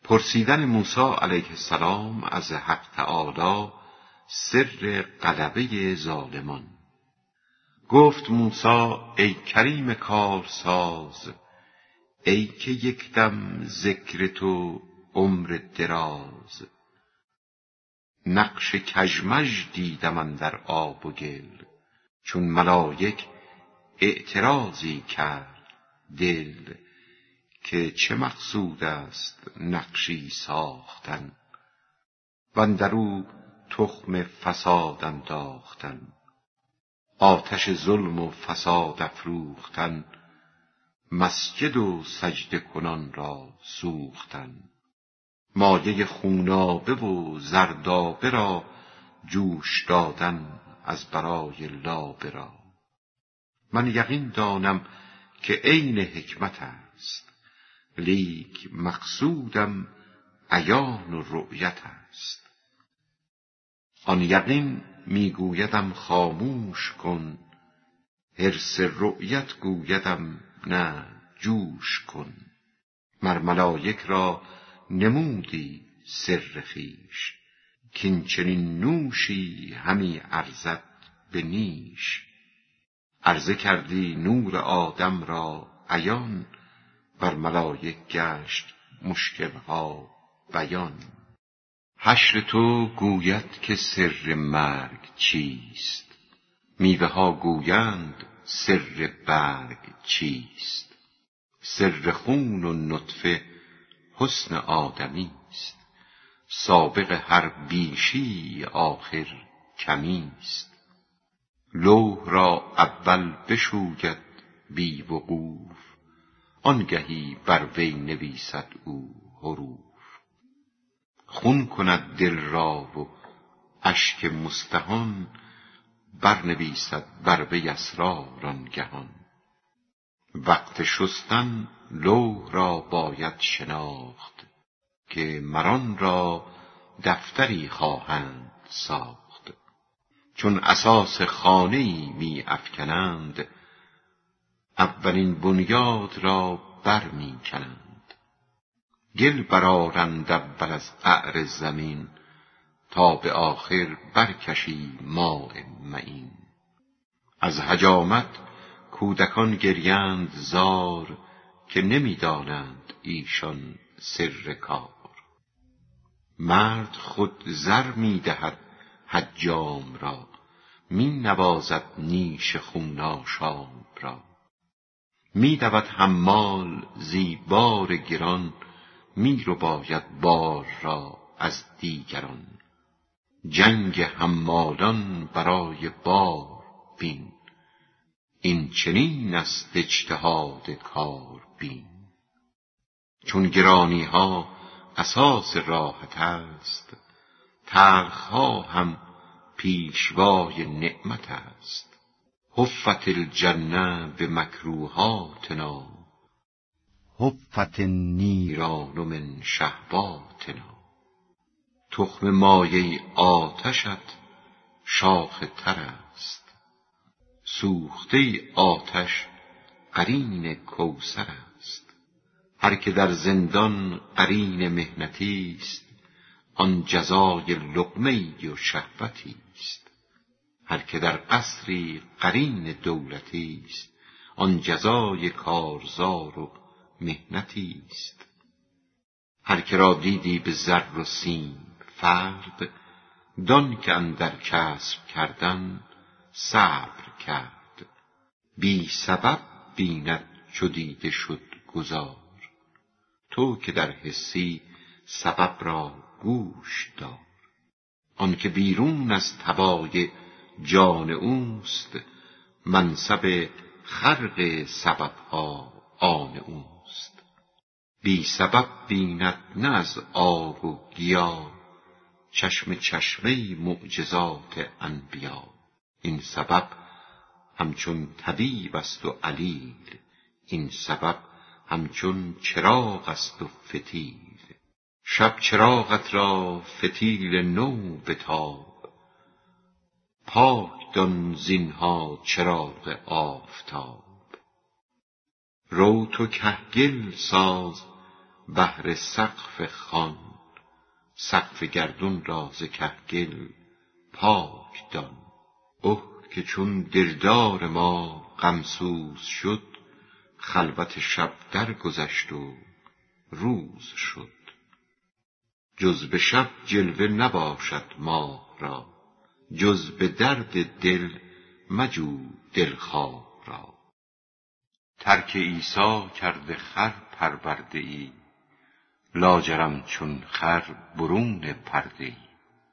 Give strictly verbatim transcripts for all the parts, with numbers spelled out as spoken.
پرسیدن موسی علیه السلام از حق تعالی سر غلبه ظالمان. گفت موسی ای کریم کارساز، ای که یک دم ذکر تو عمر دراز. نقش کژمژ دیدم اندر آب و گل، چون ملائک اعتراضی کرد دل. که چه مقصود است نقشی ساختن، واندرو تخم فساد انداختن. آتش ظلم و فساد افروختن، مسجد و سجده کنان را سوختن. مایه خونابه و زردابه را جوش دادن از برای لابه را. من یقین دانم که عین حکمت است، لیک مقصودم عیان و رؤیت است. آن یقین میگویدم خاموش کن، حرص رؤیت گویدم نه جوش کن. مر ملائک را نمودی سر خویش، کین چنین نوشی همی ارزد به نیش. عرضه کردی نور آدم را عیان، بر ملائک گشت مشکلها بیان. حشر تو گوید که سر مرگ چیست، میوه ها گویند سر برگ چیست. سر خون و نطفه حسن آدمی است، سابق هر بیشی آخر کمی است. لوح را اول بشوید بی وقوف، آنگهی بر وی نویسد او حروف. خون کند دل را و اشک مستهان، برنویسد بر وی اسرار آنگهان. وقت شستن لوح را باید شناخت، که مران را دفتری خواهند ساخت. چون اساس خانه‌ای می افکنند، اولین بنیاد را بر می کنند. گل برآرند اول از قعر زمین، تا به آخر برکشی ماء معین. از حجامت کودکان گریند زار، که نمی دانند ایشان سر کار. مرد خود زر می دهد حجام را، می نوازد نیش خون آشام را. می دود حمال زی بار گران، می رباید بار را از دیگران. جنگ حمالان برای بار بین، این چنین است اجتهاد کار بین. چون گرانی ها اساس راحت است، تلخ ها هم پیشوای نعمت است. حفت الجنه به مکروهاتنا، حفت النیران من شهواتنا. تخم مایه آتشت شاخ تر است، سوخته آتش قرین کوثر است. هر که در زندان قرین محنتی است، آن جزای لقمه‌ای و شهوتی است. هر که در قصری قرین دولتی است، آن جزای کارزار و محنتی است. هر که را دیدی به زر و سیم فرد، دان که اندر کسب کردن صبر کرد. بی سبب بیند چو دیده شد گذار، تو که در حسی سبب را گوش دار. آن که بیرون از طبایع جان اوست، منصب خرق سببها آن اوست. بی سبب بیند نه از آب و گیا، چشم چشمه معجزات انبیا. این سبب همچون طبیب است و علیل، این سبب همچون چراغ است و فتیل. شب چراغت را فتیل نو بتاب، پاک دان زینها چراغ آفتاب. رو تو کهگل ساز بهر سقف خان، سقف گردون را ز کهگل پاک دان. اوه که چون دلدار ما غمسوز شد، خلوت شب درگذشت و روز شد. جز به شب جلوه نباشد ماه را، جز به درد دل مجو دلخواه را. ترک عیسی کرده خر پرورده ای، لاجرم چون خر برون پرده ای.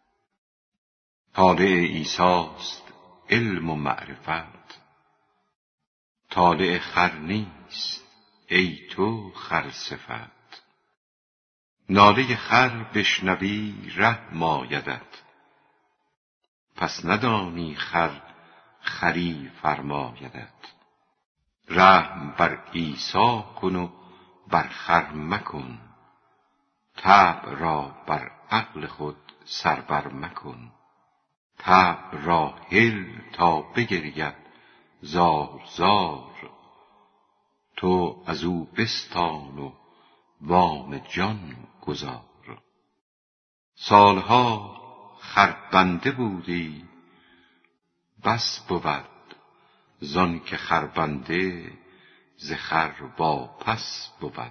طالع عیسیست علم و معرفت، طالع خر نیست ای تو خر صفت. ناله خر بشنوی رحم آیدت، پس ندانی خر خری فرمایدت. رحم بر عیسی کن و بر خر مکن، طبع را بر عقل خود سربر مکن. طبع را هل تا بگرید زار زار، تو از او بستان و وام جان گزار. سالها خر بنده بودی بس بود، زان که خربنده ز خر واپس بود.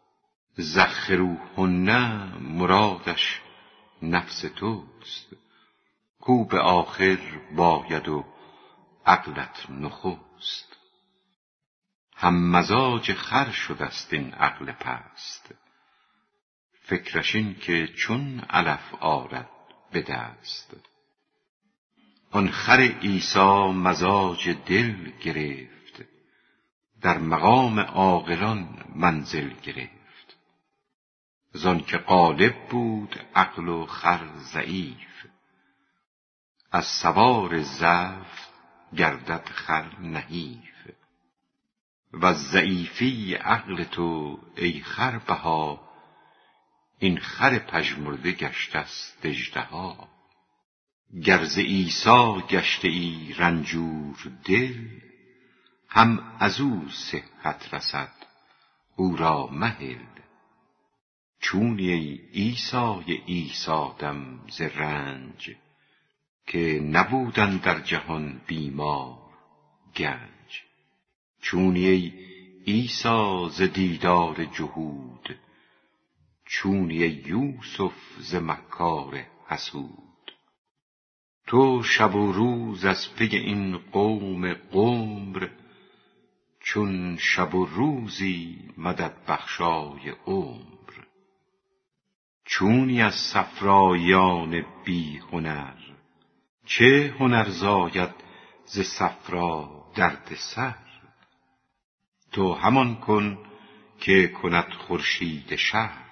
زخروهن مرادش نفس توست، کو به آخر باید و عقلت نخست. هم مزاج خر شدست این عقل پست، فکرش این که چون علف آرد به دست. آن خر عیسی مزاج دل گرفت، در مقام عاقلان منزل گرفت. زان که غالب بود عقل و خر ضعیف، از سوار ضعف گردد خر نحیف. وز ضعیفی عقل تو ای خربها، این خر پژمرده گشتست اژدها. گر ز عیسی گشته ای رنجور دل، هم ازو صحت رسد او را مهل. چونی ای عیسی عیسی دم ز رنج، که نبود اندر جهان بیمار گنج. چونی ای عیسی ز دیدار جهود، چونی ای یوسف ز مکار حسود. تو شب و روز از پی این قوم قمر، چون شب و روزی مدد بخشای عمر. چونی از صفرایان بی هنر، چه هنر زاید ز صفرا درد سر. تو همان کن که کند خورشید شرق،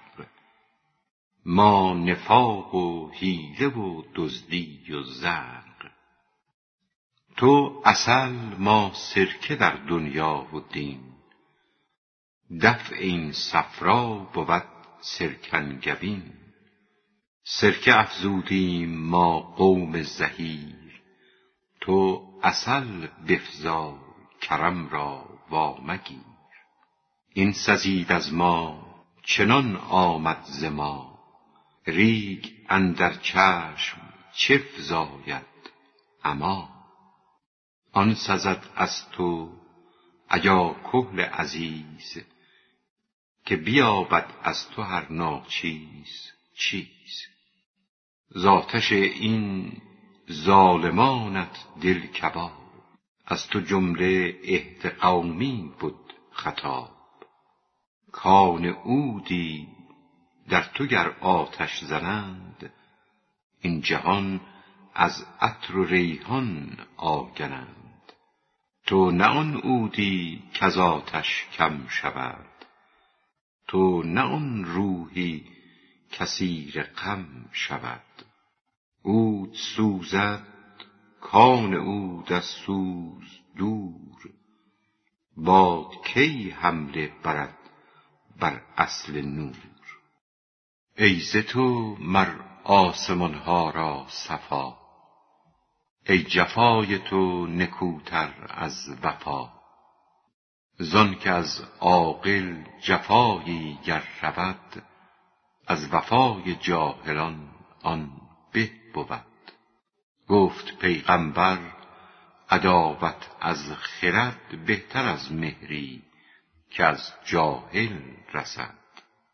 ما نفاق و حیله و دزدی و زرق. تو عسل ما سرکه در دنیا و دین، دفع این صفرا بود سرکنگبین. سرکه افزودیم ما قوم زحیر، تو عسل بفزای کرم را وامگیر. این سزید از ما چنان آمد ز ما، ریگ اندر چشم چه فزاید عمی. آن سزد از تو ایا کحل عزیز، که بیابد از تو هر ناچیز چیز. ز آتش این ظالمانت دل کباب، از تو جمله عهد قومی بد خطاب. کان عودی در تو گر آتش زنند، این جهان از عطر و ریحان آگنند. تو نه آن عودی کز آتش کم شود، تو نه آن روحی کاسیر غم شود. عود سوزد کان عود از سوز دور، باد کی حمله برد بر اصل نور. ای ز تو مر آسمان ها را صفا، ای جفای تو نکوتر از وفا. زان که از عاقل جفایی گر رود، از وفای جاهلان آن به بود. گفت پیغمبر عداوت از خرد بهتر از مهری که از جاهل رسد.